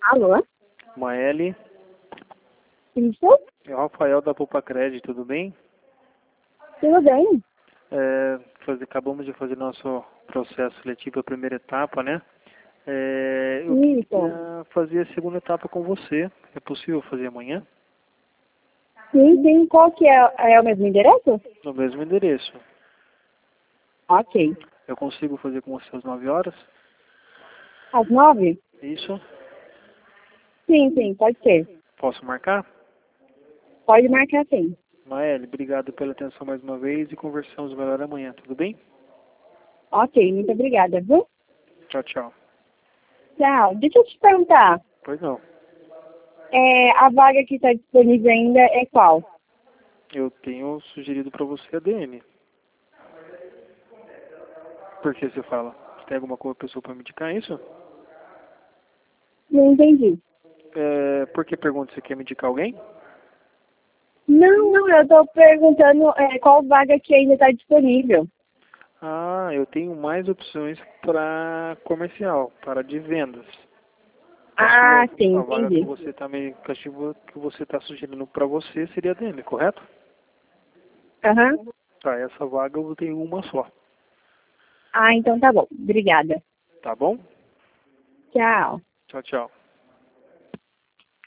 Alô? Maeli, Isso? é o Rafael da Poupa Crédito, tudo bem? Tudo bem? Acabamos de fazer nosso processo seletivo, a primeira etapa, né? Eu Isso. queria fazer a segunda etapa com você. É possível fazer amanhã? Sim, sim. Qual que é o mesmo endereço? No mesmo endereço. Ok. Eu consigo fazer com você às 9 horas? Às 9? Isso? Sim, sim, pode ser. Posso marcar? Pode marcar sim. Maeli, obrigado pela atenção mais uma vez e conversamos melhor amanhã, tudo bem? Ok, muito obrigada, viu? Tchau, tchau. Tchau. Deixa eu te perguntar. Pois não. A vaga que está disponível ainda é qual? Eu tenho sugerido para você a DM. Por que você fala? Você tem alguma pessoa para me indicar isso? Não entendi. Por que pergunta? Você quer me indicar alguém? Não, eu estou perguntando qual vaga que ainda está disponível. Ah, eu tenho mais opções para comercial, para de vendas. Ah, sim, A vaga que entendi. você está que você está sugerindo para você seria a DM, correto? Aham. Tá, essa vaga eu tenho uma só, Ah, então tá bom. Obrigada. tá bom? Tchau. Tchau, tchau.